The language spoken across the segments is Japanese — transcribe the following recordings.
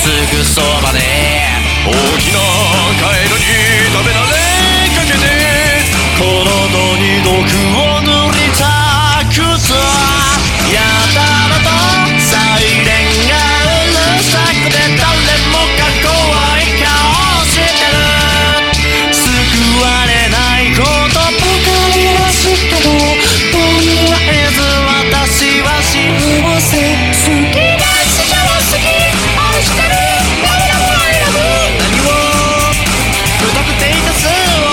すぐそばで大きなカエルに食べられかけて体に毒を塗りたくさやたらとサイレンがうるさくて誰もが怖い顔してる救われないことばかりは知ってるとりあえず私は幸せ好きだし幸せ愛してる何を不特定多数を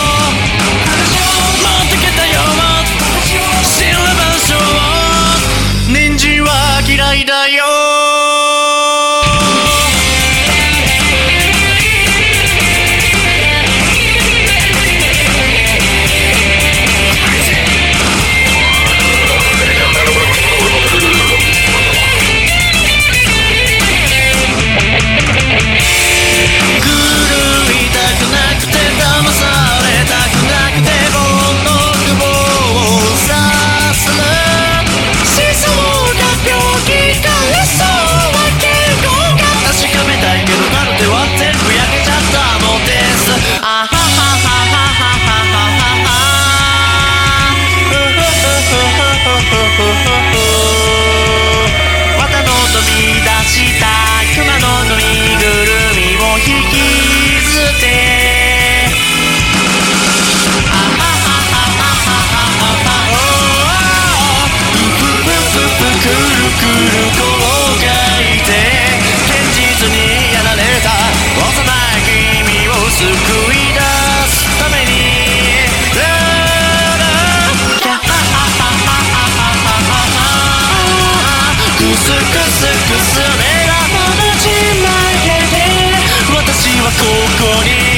持ってけたよ知る場所人参は嫌いだよ私はここに